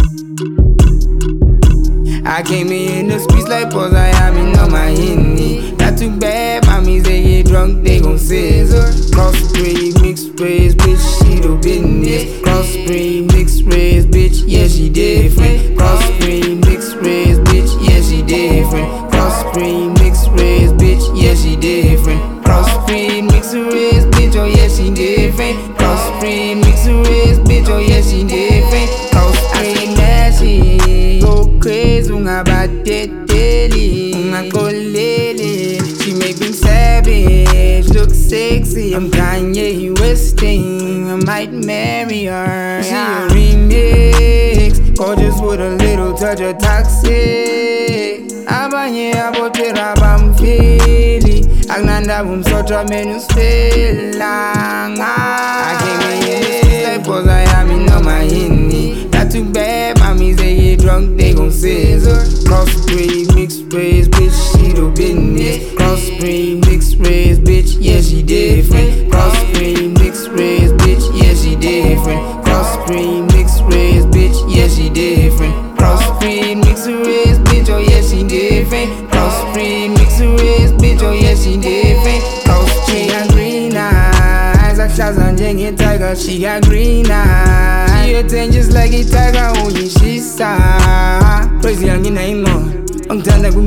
I came in the streets like pause, I am in on my Henny. Not too bad, mommies, they get drunk, they gon' scissor. Crossbreed, mixed race, bitch, she do business. Crossbreed, mixed race, bitch, yeah, she different. Crossbreed, mixed race, bitch, yeah, she different. Crossbreed, mixed race, bitch, yeah, she different. Crossbreed, mixed race, bitch, oh yeah, she different. Crossbreed, mixed race, bitch, oh yeah, she different. Crossbreed, nasty, go crazy, ungabateteli, ungakolele. She make me savage, look sexy. I'm Kanye Westing, I might marry her. She a remix, gorgeous with a little touch of toxic. Abanye abotera bamfili, agnanda bumsotra menustela. I came in the streets like pause, I am in on my Henny. Not too bad, mommies, they get drunk, they gon' scissor. Crossbreed, mixed race, bitch, she do business. Crossbreed, mixed race, bitch, yeah, she different. Crossbreed, mixed race, bitch, yeah, she different. Crossbreed, mixed race, bitch, yeah, she different. Crossbreed, mixed race, bitch, oh yeah, she different. Crossbreed, mixed race, bitch, oh yeah, she different. She got green eyes, like Shazam Jenge Tiger. She got green eyes, she a 10 just like a tiger. Oh yeah, she saw crazy young in a mo. I'm telling you,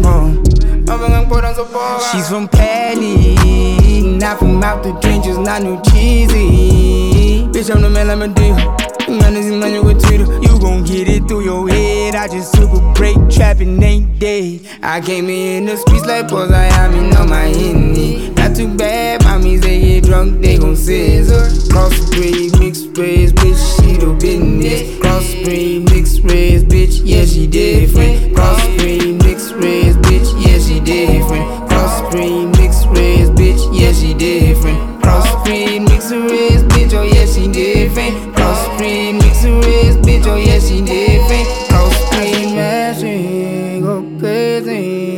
she's from Pelly, not from out the trenches, not no cheesy. Bitch, I'm the man, I'm a deal. You gon' get it through your head. I just took a break, trapping ain't dead. I came in the streets like pause, I am in on my Henny. Not too bad, mommies, they get drunk, they gon' scissor. Crossbreed, mixed race, bitch, she do business. Crossbreed, mixed race, bitch, yeah, she different. Crossbreed, mixed race, bitch, yeah, she different. Crossbreed, mixed race, bitch, yeah, she different. Crossbreed, mixed race, bitch, oh yeah, she different. Crossbreed, mixed race, bitch, oh yeah, she different. Crossbreed, mashing, go crazy.